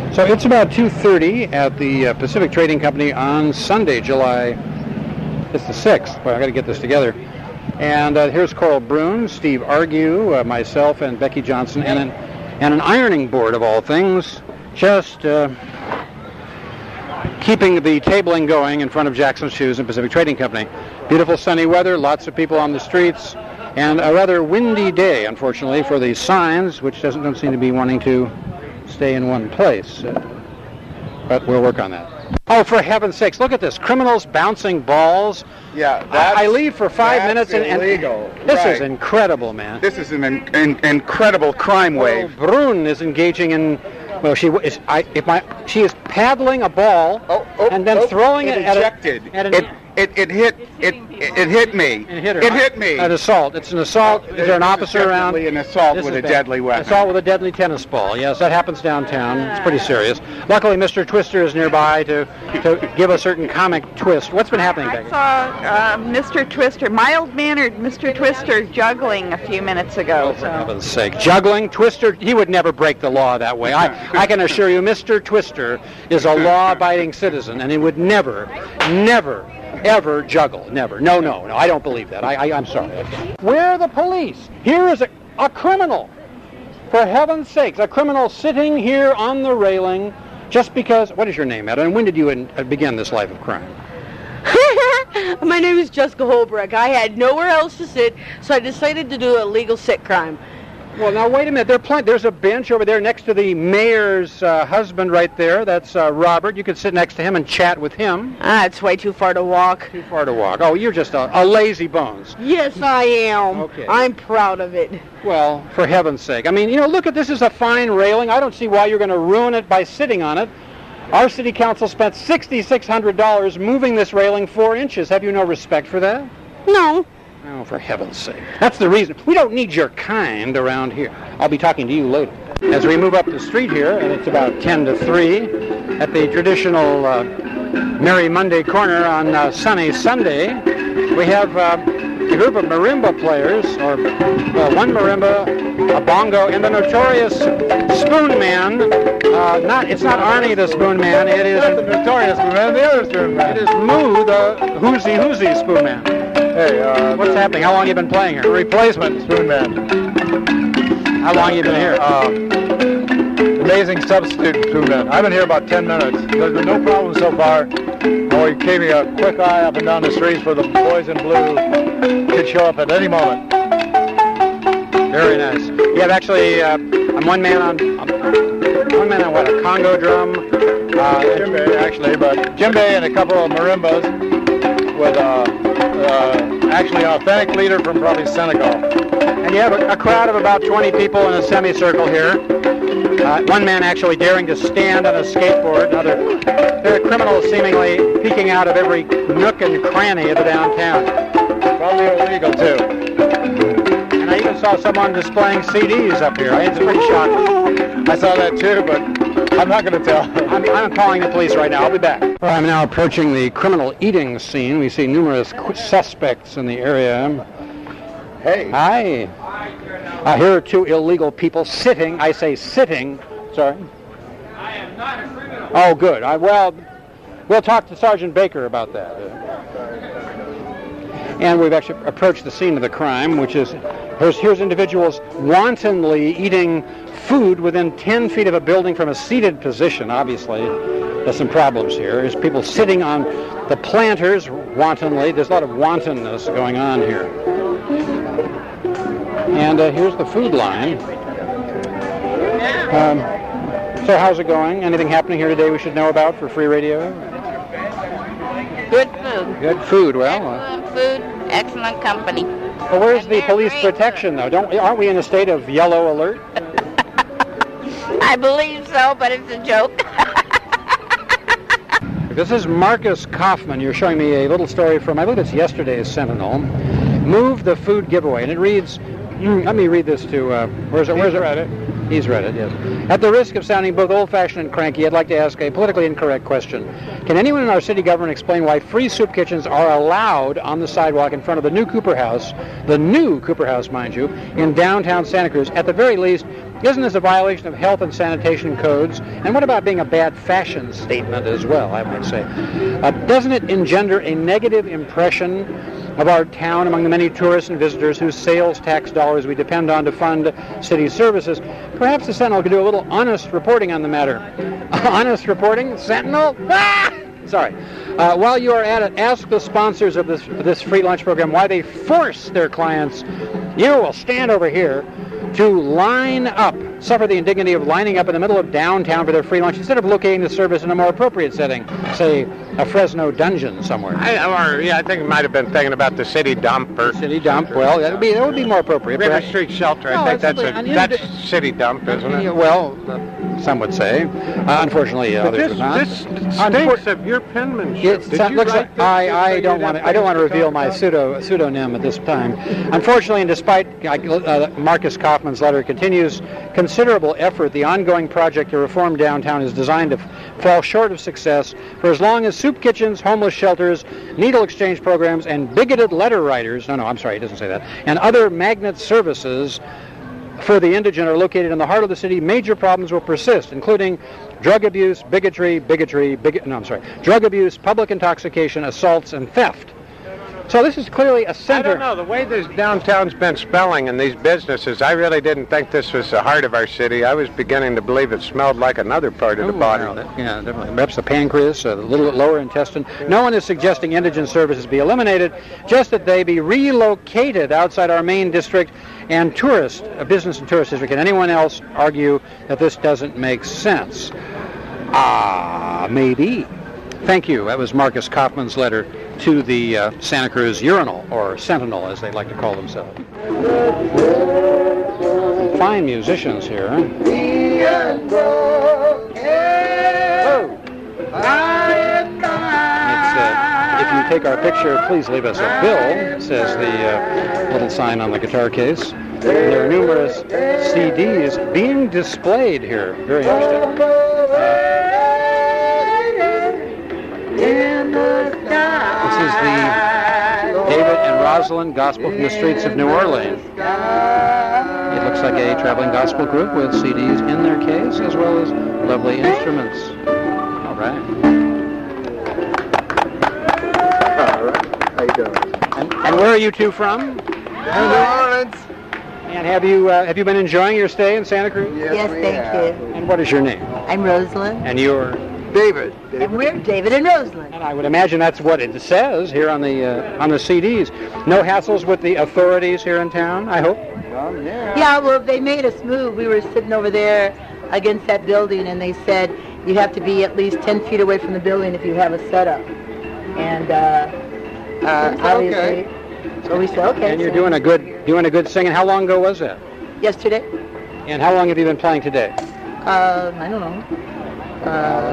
So it's about 2:30 at the Pacific Trading Company on Sunday, July. It's the 6th. Boy, I got to get this together. And here's Coral Brune, Steve Argue, myself, and Becky Johnson, and an ironing board of all things, just keeping the tabling going in front of Jackson's Shoes and Pacific Trading Company. Beautiful sunny weather, lots of people on the streets, and a rather windy day, unfortunately, for the signs, which don't seem to be wanting to stay in one place. But we'll work on that. Oh, for heaven's sakes, look at this. Criminals bouncing balls. Yeah, I leave for 5 minutes and illegal. This is incredible, man. This is an incredible crime wave. Brune is engaging in, well, she is paddling a ball and then throwing it It hit me. It hit me. An assault. It's an assault. Is there an officer around? An assault with a deadly weapon. Assault with a deadly tennis ball. Yes, that happens downtown. It's pretty serious. Luckily, Mr. Twister is nearby to give a certain comic twist. What's been happening, Becky? I saw Mr. Twister, mild-mannered Mr. Twister, juggling a few minutes ago. Oh, for heaven's sake. Juggling? Twister, he would never break the law that way. I can assure you, Mr. Twister is a law-abiding citizen, and he would never, ever juggle. Never. No, I don't believe that. I'm sorry. Where are the police? Here is a criminal. For heaven's sakes, a criminal sitting here on the railing just because... What is your name, Etta? And when did you begin this life of crime? My name is Jessica Holbrook. I had nowhere else to sit, so I decided to do a legal sit crime. Well, now, wait a minute. There's a bench over there next to the mayor's husband right there. That's Robert. You could sit next to him and chat with him. It's way too far to walk. Too far to walk. Oh, you're just a lazy bones. Yes, I am. Okay. I'm proud of it. Well, for heaven's sake. I mean, look at this. Is a fine railing. I don't see why you're going to ruin it by sitting on it. Our city council spent $6,600 moving this railing 4 inches. Have you no respect for that? No. Oh, for heaven's sake. That's the reason. We don't need your kind around here. I'll be talking to you later. As we move up the street here, and it's about 10 to 3, at the traditional Merry Monday corner on sunny Sunday, we have a group of marimba players, or one marimba, a bongo, and the notorious Spoon Man. It's not Arnie the Spoon Man. It is the notorious Spoon Man, the other Spoon Man. It is Moo the Hoozy Spoon Man. Hey, what's happening? How long have you been playing here? Replacement Spoon Man. How long have you been here? Amazing substitute Spoon Man. I've been here about 10 minutes. There's been no problem so far. He gave me a quick eye up and down the streets for the boys in blue. Could show up at any moment. Very nice. You have actually, I'm one man on what, a Congo drum? Djembe, actually, but djembe and a couple of marimbas with actually an authentic leader from probably Senegal. And you have a crowd of about 20 people in a semicircle here. One man actually daring to stand on a skateboard. There are criminals seemingly peeking out of every nook and cranny of the downtown. Probably illegal, too. And I even saw someone displaying CDs up here. It's pretty shocking. I saw that, too, but I'm not going to tell. I'm calling the police right now. I'll be back. Well, I'm now approaching the criminal eating scene. We see numerous suspects in the area. Hey. Hi. Here are 2 illegal people sitting. I say sitting. Sorry. I am not a criminal. Oh, good. We'll talk to Sergeant Baker about that. And we've actually approached the scene of the crime, which is here's individuals wantonly eating food within 10 feet of a building from a seated position. Obviously, there's some problems here. There's people sitting on the planters wantonly. There's a lot of wantonness going on here. And here's the food line. So how's it going? Anything happening here today we should know about for free radio? Good food. Good food. Well, excellent food, excellent company. Well, where's the police protection, though? Aren't we in a state of yellow alert? I believe so, but it's a joke. This is Marcus Kaufman. You're showing me a little story from, I believe it's yesterday's Sentinel. Move the food giveaway. And it reads, Let me read this to, where's it? read it. He's read it, yes. At the risk of sounding both old-fashioned and cranky, I'd like to ask a politically incorrect question. Can anyone in our city government explain why free soup kitchens are allowed on the sidewalk in front of the new Cooper House, mind you, in downtown Santa Cruz? At the very least, isn't this a violation of health and sanitation codes? And what about being a bad fashion statement as well, I might say? Doesn't it engender a negative impression of our town among the many tourists and visitors whose sales tax dollars we depend on to fund city services? Perhaps the Sentinel could do a little honest reporting on the matter. Honest reporting? Sentinel? Ah! Sorry. While you are at it, ask the sponsors of this free lunch program why they force their clients, you will stand over here, to line up, suffer the indignity of lining up in the middle of downtown for their free lunch instead of locating the service in a more appropriate setting, say a Fresno dungeon somewhere. I think it might have been thinking about the city dump. City dump, well, that would be more appropriate. River Street Shelter, I think that's city dump, isn't it? Well, some would say. Unfortunately, others would not. This stinks of your penmanship. I don't want to reveal my pseudonym at this time. Unfortunately, and despite Marcus Kaufman's letter continues considerable effort, the ongoing project to reform downtown is designed to fall short of success for as long as soup kitchens, homeless shelters, needle exchange programs, and bigoted letter writers, he doesn't say that, and other magnet services for the indigent are located in the heart of the city. Major problems will persist, including drug abuse, drug abuse, public intoxication, assaults, and theft. So this is clearly a center. I don't know. The way this downtown's been spelling in these businesses, I really didn't think this was the heart of our city. I was beginning to believe it smelled like another part of the body. Yeah, definitely. Perhaps the pancreas, a little bit lower intestine. No one is suggesting indigent services be eliminated, just that they be relocated outside our main district and business and tourist district. Can anyone else argue that this doesn't make sense? Maybe. Thank you. That was Marcus Kaufman's letter to the Santa Cruz Urinal, or Sentinel, as they like to call themselves. Fine musicians here. If you take our picture, please leave us a bill, says the little sign on the guitar case. And there are numerous CDs being displayed here. Very interesting. This is the David and Rosalind Gospel from the Streets of New Orleans. It looks like a traveling gospel group with CDs in their case, as well as lovely instruments. All right. How you doing? And where are you two from? New Orleans. And have you been enjoying your stay in Santa Cruz? Yes, thank you. And what is your name? I'm Rosalind. And you're? David. And we're David and Rosalind. And I would imagine that's what it says here on the CDs. No hassles with the authorities here in town, I hope? Yeah, well, they made us move. We were sitting over there against that building, and they said you have to be at least 10 feet away from the building if you have a setup. And obviously, so we said, okay. And you're doing a good singing. How long ago was that? Yesterday. And how long have you been playing today? I don't know. A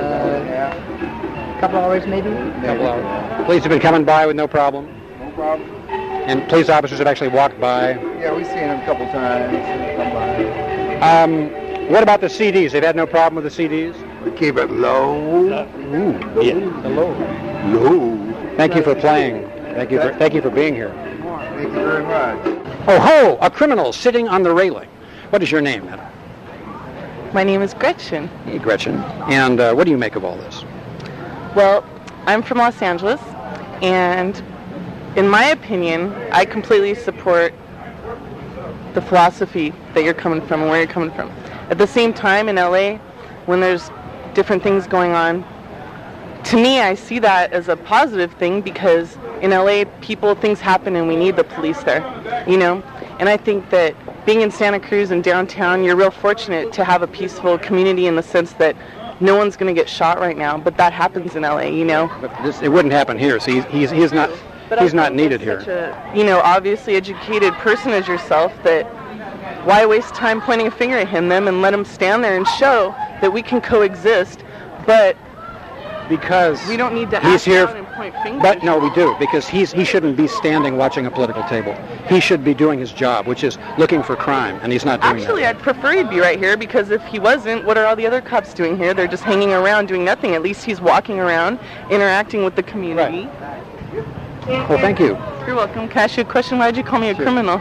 couple hours maybe. Couple hours. Police have been coming by with no problem? No problem. And police officers have actually walked by? Yeah, we've seen them a couple times. Come by. What about the CDs? They've had no problem with the CDs? We keep it low. Low. Thank you for playing. Thank you for being here. Thank you very much. Oh ho! A criminal sitting on the railing. What is your name, madam? My name is Gretchen. Hey, Gretchen. And what do you make of all this? Well, I'm from Los Angeles, and in my opinion, I completely support the philosophy that you're coming from and where you're coming from. At the same time, in LA, when there's different things going on, to me, I see that as a positive thing, because in LA, things happen and we need the police there, And I think that being in Santa Cruz and downtown, you're real fortunate to have a peaceful community in the sense that no one's going to get shot right now, but that happens in LA, But it wouldn't happen here, so he's not needed here. Such a, obviously educated person as yourself, that why waste time pointing a finger at them and let him stand there and show that we can coexist, but because We don't need to he's act here. out and point fingers. But no, we do, because he shouldn't be standing watching a political table. He should be doing his job, which is looking for crime, and he's not doing Actually, that. I'd prefer he'd be right here, because if he wasn't, what are all the other cops doing here? They're just hanging around doing nothing. At least he's walking around, interacting with the community. Well, thank you. You're welcome. Can I ask you a question? Why did you call me a criminal?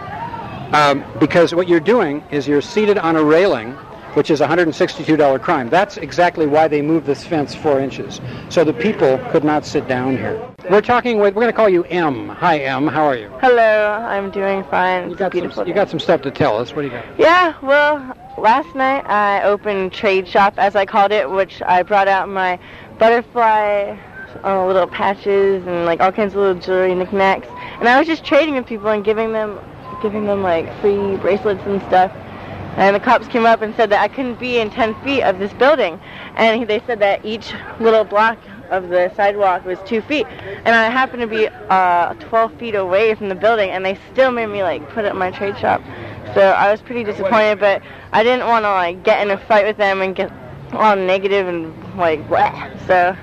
Because what you're doing is you're seated on a railing, which is a $162 crime. That's exactly why they moved this fence 4 inches, so the people could not sit down here. We're going to call you M. Hi, M. How are you? Hello, I'm doing fine. You got some stuff to tell us. What do you got? Yeah, well, last night I opened Trade Shop, as I called it, which I brought out my butterfly little patches and like all kinds of little jewelry knickknacks, and I was just trading with people and giving them like free bracelets and stuff. And the cops came up and said that I couldn't be in 10 feet of this building, and they said that each little block of the sidewalk was 2 feet, and I happened to be 12 feet away from the building, and they still made me like put up my trade shop. So I was pretty disappointed, but I didn't want to like get in a fight with them and get all negative and like blah. So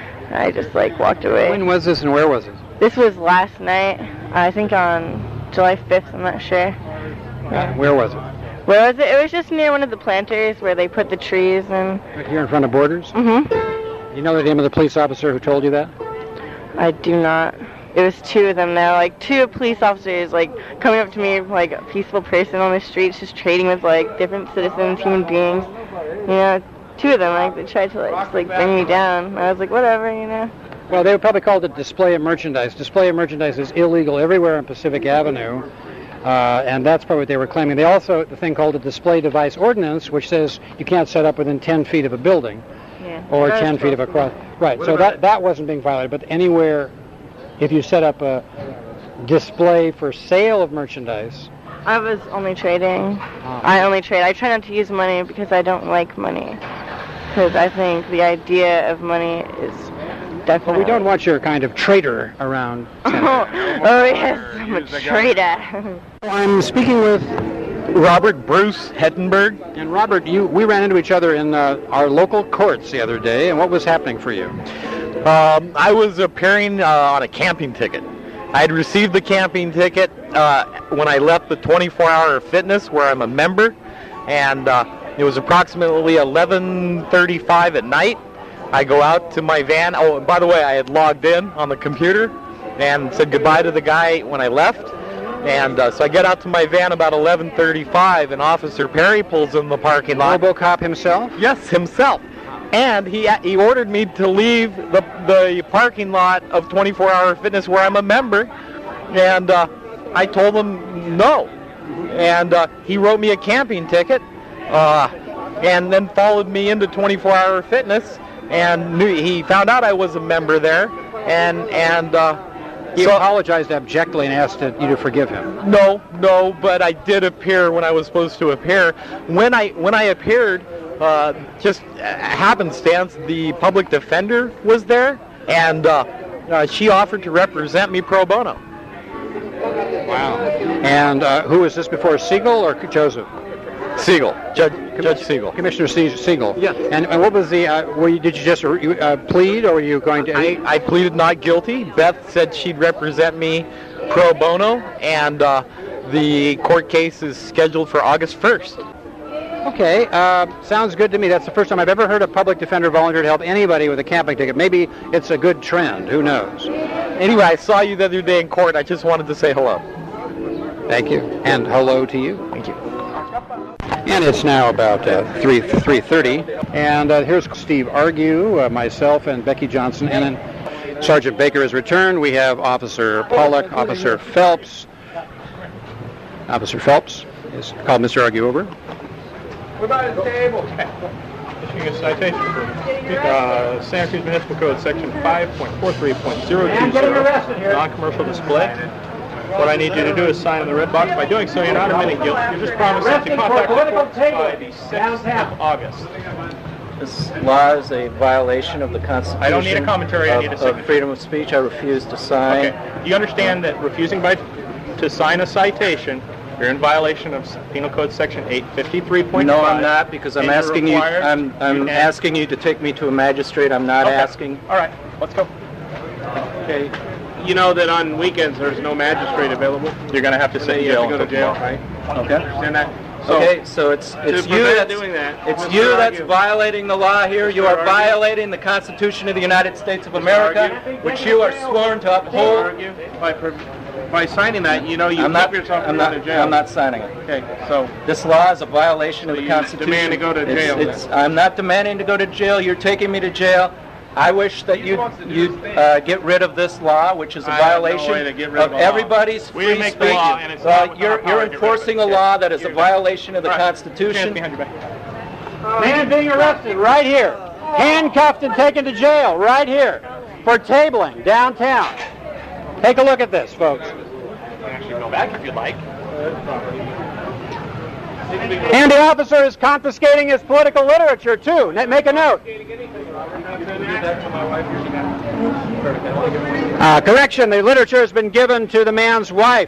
I just like walked away. When was this and where was it? This was last night, I think on July 5th, I'm not sure. Where was it? Where was it? It was just near one of the planters where they put the trees and... Right here in front of Borders? Mm-hmm. You know the name of the police officer who told you that? I do not. It was 2 of them now, like 2 police officers, like coming up to me like a peaceful person on the streets, just trading with like different citizens, human beings. You know, 2 of them, like they tried to like just like bring me down. I was like, whatever, you know. Well, they would probably call it display of merchandise. Display of merchandise is illegal everywhere on Pacific Avenue. And that's probably what they were claiming. They also have the thing called the display device ordinance, which says you can't set up within 10 feet of a building, or 10 feet of a cross. Right. So that wasn't being violated. But anywhere, if you set up a display for sale of merchandise. I was only trading. I only trade. I try not to use money because I don't like money. Because I think the idea of money is definitely... Well, we don't want your kind of trader around. Oh yes, I'm a trader. I'm speaking with Robert Bruce Hettenberg. And Robert, we ran into each other in our local courts the other day, and what was happening for you? I was appearing on a camping ticket. I had received the camping ticket when I left the 24-hour fitness where I'm a member, and it was approximately 11:35 at night. I go out to my van. Oh, and by the way, I had logged in on the computer and said goodbye to the guy when I left. And so I get out to my van about 11:35, and Officer Perry pulls in the parking lot. RoboCop himself? Yes, himself. And he ordered me to leave the parking lot of 24-hour fitness where I'm a member. And I told him no. And he wrote me a camping ticket and then followed me into 24-hour fitness. And he found out I was a member there. And he apologized abjectly and asked you to forgive him. No, but I did appear when I was supposed to appear. When I appeared, just happenstance, the public defender was there, and she offered to represent me pro bono. Wow. And who was this before, Siegel or Joseph? Siegel, Judge Siegel. Commissioner Siegel. Yeah. And what was the? Did you just plead, or were you going to? I pleaded not guilty. Beth said she'd represent me pro bono, and the court case is scheduled for August 1st. Okay, sounds good to me. That's the first time I've ever heard a public defender volunteer to help anybody with a camping ticket. Maybe it's a good trend. Who knows? Anyway, I saw you the other day in court. I just wanted to say hello. Thank you, and hello to you. Thank you. And it's now about 3:30, and here's Steve Argue, myself, and Becky Johnson, and then Sergeant Baker has returned. We have Officer Pollock, Officer Phelps. Officer Phelps is called Mr. Argue over. We're by the table. Issuing a citation for Santa Cruz Municipal Code Section 5.43.020, non-commercial display. What I need you to do is sign in the red box. By doing so, you're not admitting guilt. You're just promising to contact the court by the 6th of August. This law is a violation of the Constitution. I don't need a commentary. I need a signature. Of freedom of speech. I refuse to sign. Okay. Do you understand that refusing to sign a citation You're in violation of Penal Code Section 853.5. No, I'm not, because I'm asking you. I'm asking you to take me to a magistrate. I'm not asking. All right, let's go. Okay. You know that on weekends there's no magistrate available. You're going to have to sit in jail. You have to go to jail, right? Okay. Understand that? So it's you that's violating the law here. You are violating the Constitution of the United States of America, which you are sworn to uphold. By signing that, you know you put yourself in jail. I'm not signing it. Okay, so this law is a violation of the Constitution. Demand to go to jail. I'm not demanding to go to jail. You're taking me to jail. I wish that you'd get rid of this law, which is a violation of everybody's free speech. You're enforcing a law that is a violation of the Constitution. Man being arrested right here, handcuffed and taken to jail right here for tabling downtown. Take a look at this, folks. You can actually go back if you'd like. And the officer is confiscating his political literature, too. Make a note. Correction, the literature has been given to the man's wife.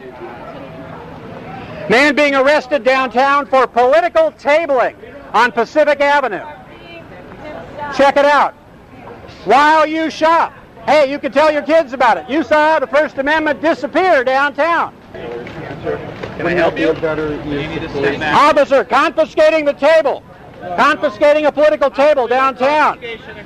Man being arrested downtown for political tabling on Pacific Avenue. Check it out. While you shop. Hey, you can tell your kids about it. You saw the First Amendment disappear downtown. Can I help you? Officer, confiscating the table. Confiscating a political table downtown.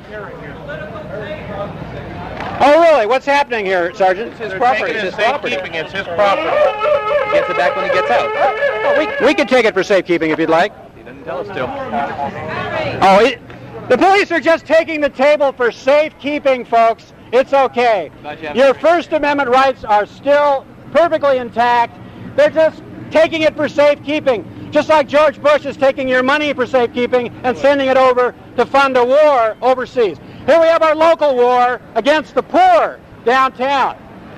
Oh, really? What's happening here, Sergeant? It's his property. It's his property. It's his property. He gets it back when he gets out. Oh, we can take it for safekeeping if you'd like. He didn't tell us to. Oh, the police are just taking the table for safekeeping, folks. It's okay. Your First Amendment rights are still perfectly intact. They're just taking it for safekeeping. Just like George Bush is taking your money for safekeeping and sending it over to fund a war overseas. Here we have our local war against the poor downtown.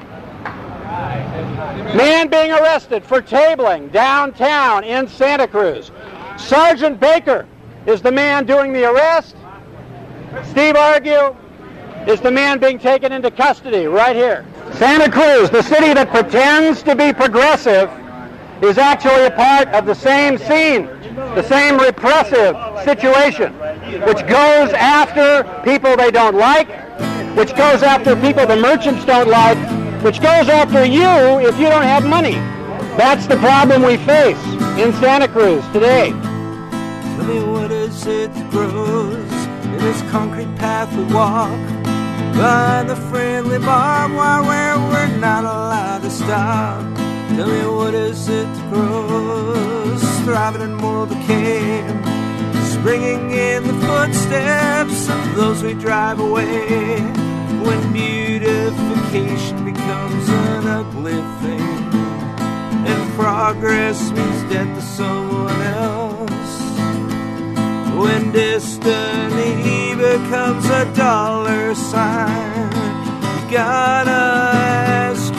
Man being arrested for tabling downtown in Santa Cruz. Sergeant Baker is the man doing the arrest. Steve Argue is the man being taken into custody right here. Santa Cruz, the city that pretends to be progressive, is actually a part of the same scene, the same repressive situation, which goes after people they don't like, which goes after people the merchants don't like, which goes after you if you don't have money. That's the problem we face in Santa Cruz today. Tell me, what is it that grows in this concrete path we walk? By the friendly barbed wire where we're not allowed to stop. Tell me, what is it that grows, thriving in moral decay, springing in the footsteps of those we drive away, when beautification becomes an ugly thing, and progress means death to someone else, when destiny becomes a dollar sign. You gotta ask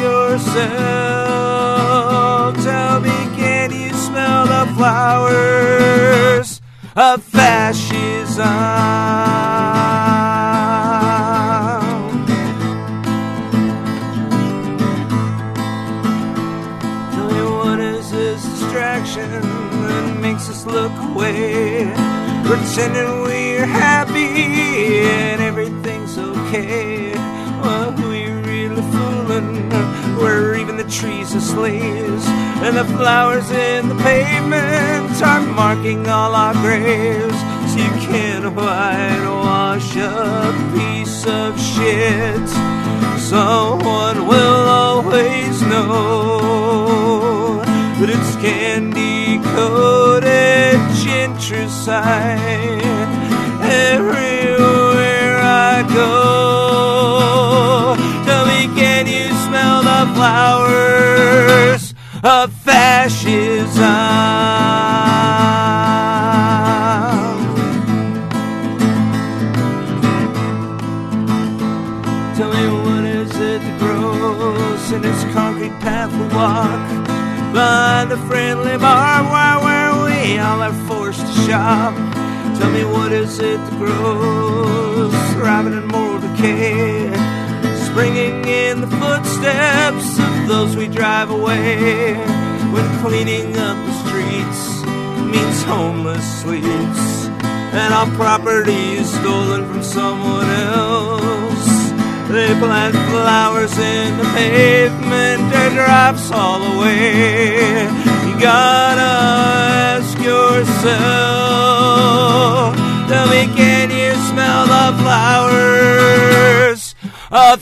yourself, tell me, can you smell the flowers of fascism? Tell me, what is this distraction that makes us look away, pretending we're happy and everyth's okay? Well, we really fooling, where even the trees are slaves, and the flowers in the pavement are marking all our graves. So you can't whitewash a piece of shit. Someone will always know that it's candy-coated gentricide everywhere I go. Tell me, can you smell the flowers of fascism? Tell me, what is it that grows in this concrete path we walk, by the friendly barbed wire where we all are forced to shop? Tell me, what is it that grows, thriving in moral decay, springing in the footsteps of those we drive away, when cleaning up the streets means homeless sleeps, and our property is stolen from someone else. They plant flowers in the pavement, dirt drops all away. You gotta ask yourself, tell me, can you smell the flowers of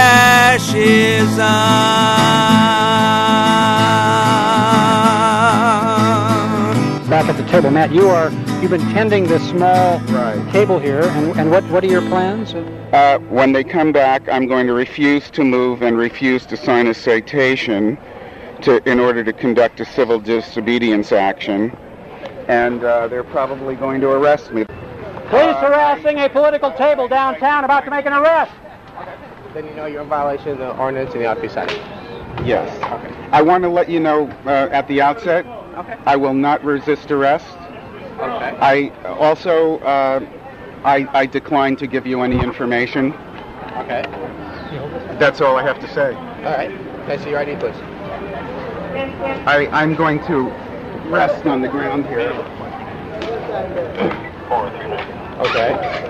fascism? Back at the table, Matt, you've been tending this small table here, and what are your plans? When they come back, I'm going to refuse to move and refuse to sign a citation in order to conduct a civil disobedience action, and they're probably going to arrest me. Police harassing a political table downtown, about to make an arrest. Then you know you're in violation of the ordinance and you ought to be cited. Yes. Okay. I want to let you know at the outset, I will not resist arrest. Okay. I also, I decline to give you any information. Okay. That's all I have to say. All right. Can I see your ID, please? I'm going to rest on the ground here. Okay.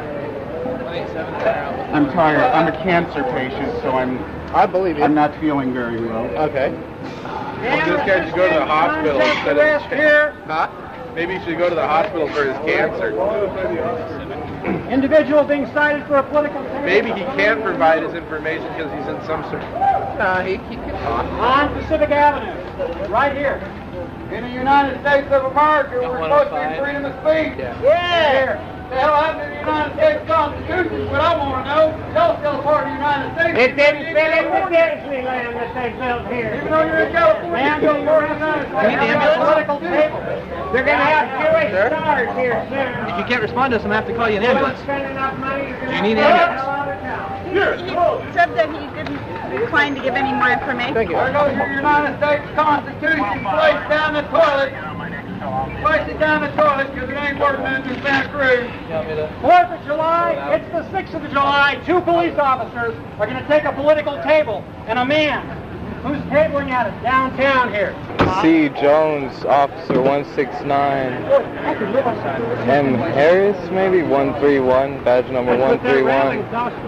I'm tired. I'm a cancer patient, so I believe you. I'm not feeling very well. Okay. Well, this guy should go to the hospital instead of... Huh? Maybe he should go to the hospital for his cancer. Individual being cited for a political... Maybe he can't provide his information because he's in some sort of... No, he can talk. On Pacific Avenue, right here. In the United States of America, we're supposed to be freedom of speech. Yeah. The hell happened to the United States Constitution is what I want to know. Y'all still part of the United States. It didn't fit in the Disneyland that they built here. Even though you're in California, Man, you're part of the United States. Political table. They're going to have Jewish stars here soon. If you can't respond to us, I'm going to have to call you an ambulance. Spend enough money, Do you need an ambulance? He said that he didn't decline to give any more information. Thank you. There goes your United States Constitution. Place down the toilet. Place it down the toilet because it ain't working in the Santa Cruz. 4th of July, it's the 6th of July. 2 police officers are going to take a political table and a man who's tabling at it downtown here. C. Jones, Officer 169. M. Harris, maybe 131, badge number 131.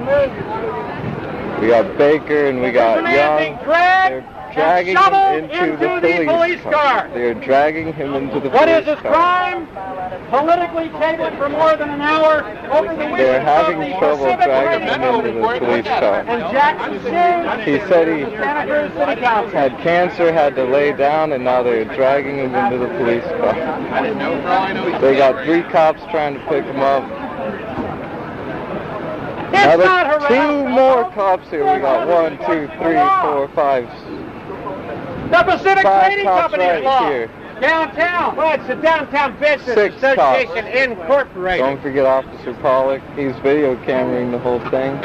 We got Baker and we got Young. They're dragging him into the police car. They're dragging him into the police car. What is his crime? Politically tabling for more than an hour over the weekend. They're having trouble dragging him into the police car. And Jackson Singh, He said he had cancer, had to lay down, and now they're dragging him into the police car. They got 3 cops trying to pick him up. Now there's 2 more cops here. We got 1, 2, 3, 4, 5. the Pacific 5 Trading cops Company right is law. here. Downtown. Well, it's the Downtown Business 6 Association cops. Incorporated. Don't forget Officer Pollock. He's video cameraing the whole thing.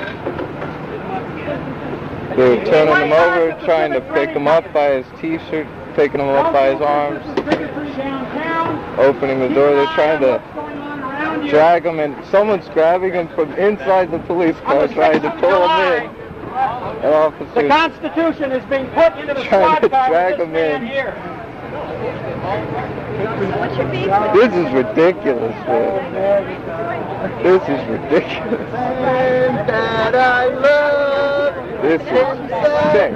They're turning him over, trying to pick him up by his t-shirt, picking him up by his arms, opening the door. They're trying to drag him in. Someone's grabbing him from inside the police car, trying to pull him in. An officer The Constitution is being put into the trying squad to car drag with this him man in. here. This is ridiculous, man. This is ridiculous. That I love. This is sick.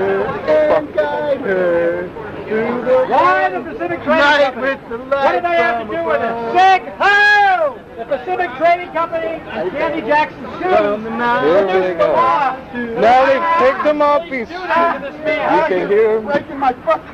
Why the Pacific Trading Company? What did they have to do with it? Sig Ho! The Pacific Trading Company and Candy Jackson shoes. Here we go. Now they picked him up. He's, you can hear him. Breaking my fucking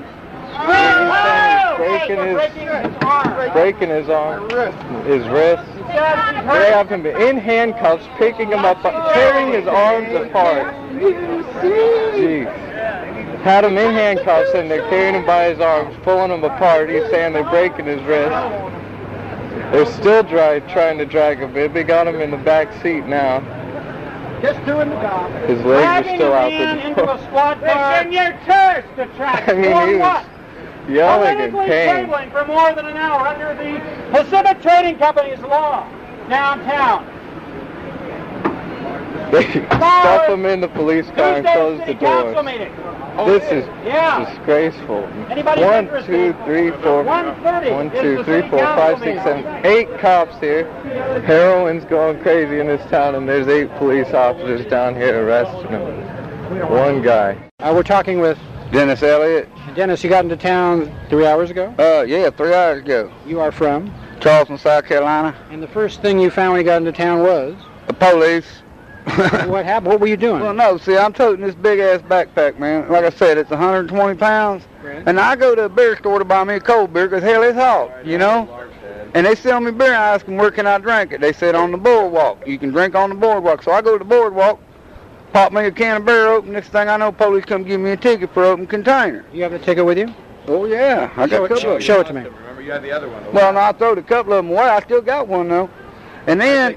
breaking his arm, his wrist. They have him in handcuffs, picking him up, tearing his arms apart. Jeez. Had him in handcuffs and they're carrying him by his arms, pulling him apart. He's saying they're breaking his wrist. They're still trying to drag him in. They got him in the back seat now. Just doing the job. His legs are still out the into a squad car. It's in your tourist attraction. I mean, he was yelling in Politically pain. tabling for more than an hour under the Pacific Trading Company's law downtown. They stuff him in the police car and close the Tuesday City Council doors. meeting. This is disgraceful. 1, 2, 3, 4. 1, 2, 3, 4, 5, 6, 7, 8 cops here. Heroin's going crazy in this town, and there's 8 police officers down here arresting him. One guy. We're talking with Dennis Elliott. Dennis. You got into town 3 hours ago? Yeah, 3 hours ago. You are from? Charleston, South Carolina. And the first thing you found when you got into town was? The police. What happened? What were you doing? Well, no, see, I'm toting this big-ass backpack, man. Like I said, it's 120 pounds. Right. And I go to a beer store to buy me a cold beer because, hell, it's hot, you know? And they sell me beer, and I ask them, where can I drink it? They said, on the boardwalk. You can drink on the boardwalk. So I go to the boardwalk, pop me a can of beer open. Next thing I know, police come give me a ticket for open container. You have the ticket with you? Oh, yeah. I got a couple. Show it to me. Remember, you had the other one. Well, no, I throwed a couple of them away. I still got one, though. And then,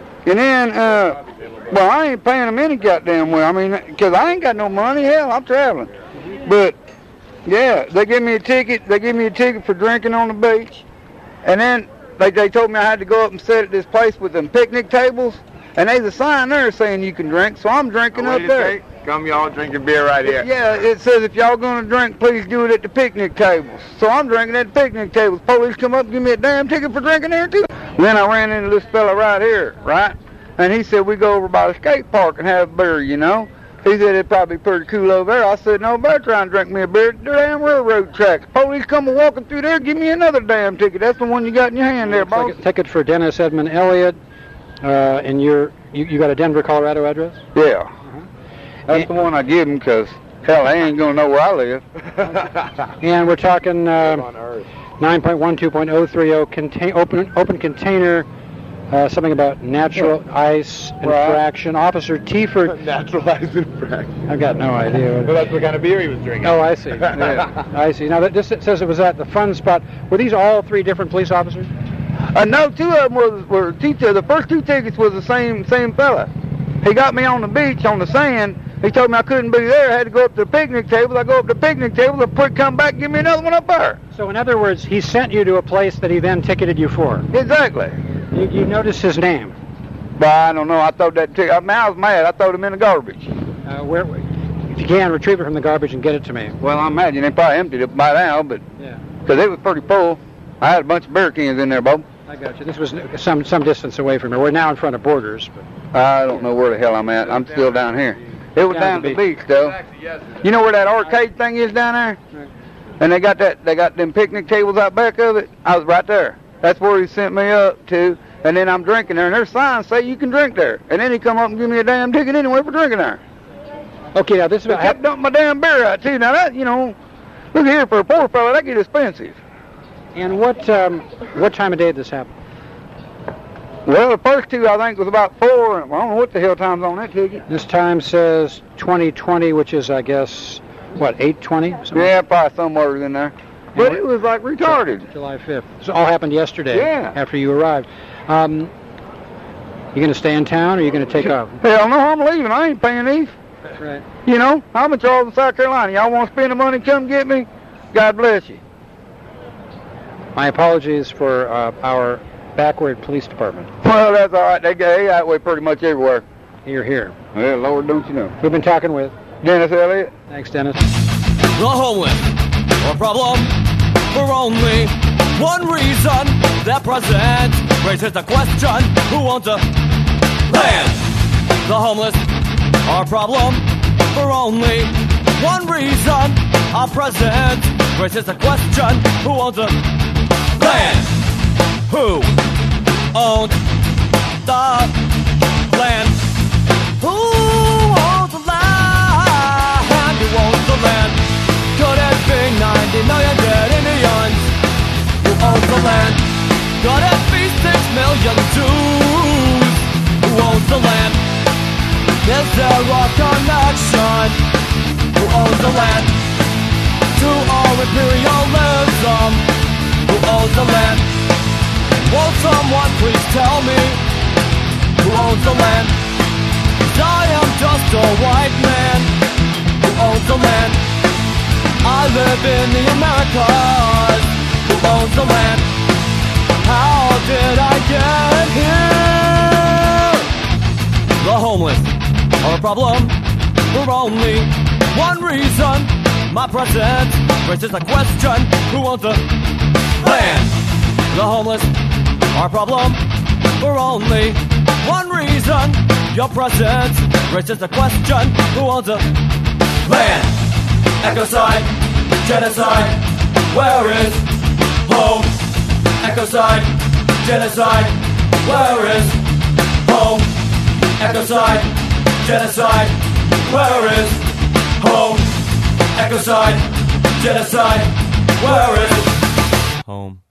well, I ain't paying them any goddamn way. I mean, because I ain't got no money. Hell, I'm traveling. But, yeah, they give me a ticket. They give me a ticket for drinking on the beach. And then they told me I had to go up and sit at this place with them picnic tables. And there's a sign there saying you can drink, so I'm drinking up there. Come y'all drinking beer right here. Yeah, it says if y'all gonna drink, please do it at the picnic tables. So I'm drinking at the picnic tables. Police come up and give me a damn ticket for drinking there too. Then I ran into this fella right here, right? And he said we go over by the skate park and have beer, you know? He said it'd probably be pretty cool over there. I said, no, better try and drink me a beer at the damn railroad tracks. Police come walking through there, give me another damn ticket. That's the one you got in your hand there, boss. Like a ticket for Dennis Edmund Elliott, and you got a Denver, Colorado address? Yeah. That's the one I give him because, hell, they ain't going to know where I live. And we're talking 9.12.030 open container, something about natural ice infraction. Officer T-Ford. Natural ice infraction. I've got no idea. Well, that's what kind of beer he was drinking. Oh, I see. Yeah, I see. Now, this says it was at the Fun Spot. Were these all 3 different police officers? No, 2 of them were the first 2 tickets was the same fella. He got me on the beach on the sand. He told me I couldn't be there. I had to go up to the picnic table. I go up to the picnic table. The come back and give me another one up there. So in other words, he sent you to a place that he then ticketed you for. Exactly. You noticed his name? Well, I don't know. I thought that ticket. I mean, I was mad. I threw him in the garbage. Where? If you can, retrieve it from the garbage and get it to me. Well, I imagine they probably emptied it by now, but because it was pretty full. I had a bunch of beer cans in there, Bob. I got you. This was some distance away from here. We're now in front of Borders. But I don't know where the hell I'm at. I'm still down here. It was down at the beach, though. You know where that arcade thing is down there? Right. And they got them picnic tables out back of it. I was right there. That's where he sent me up to. And then I'm drinking there, and there's signs say you can drink there. And then he come up and give me a damn ticket anyway for drinking there. Okay, now this is about... I dumped my damn beer out, too. Now that, you know, look here, for a poor fella, that get expensive. And what time of day did this happen? Well, the first 2, I think, was about 4. I don't know what the hell time's on that ticket. This time says 2020, which is, I guess, what, 8:20? Yeah, probably somewhere in there. But it was like retarded. July 5th. So it all happened yesterday. Yeah. After you arrived. You going to stay in town, or are you going to take off? Hell no, I'm leaving. I ain't paying these. Right. You know, I'm in Charleston, South Carolina. Y'all want to spend the money, come get me? God bless you. My apologies for our backward police department. Well, that's all right. They go that way pretty much everywhere. You're here. Well, Lord, don't you know. We've been talking with Dennis Elliott. Thanks, Dennis. The homeless are a problem for only one reason. Their president raises the question, who owns the land? The homeless are a problem for only one reason. Our president raises the question, who owns the land? Who owns the land? Who owns the land? Who owns the land? Could it be 90 million dead Indians? Who owns the land? Could it be 6 million Jews? Who owns the land? Is there a connection? Who owns the land? To our imperialism? Who owns the land? Won't someone please tell me who owns the land? 'Cause I am just a white man who owns the land. I live in the Americas. Who owns the land? How did I get here? The homeless are a problem for only One reason my presence raises the question, who owns the land? The homeless are a problem for only one reason. Your presence raises the question, who owns the land? Ecocide, genocide, where is home? Ecocide, genocide, where is home? Ecocide, genocide, where is home? Ecocide, genocide, where is home?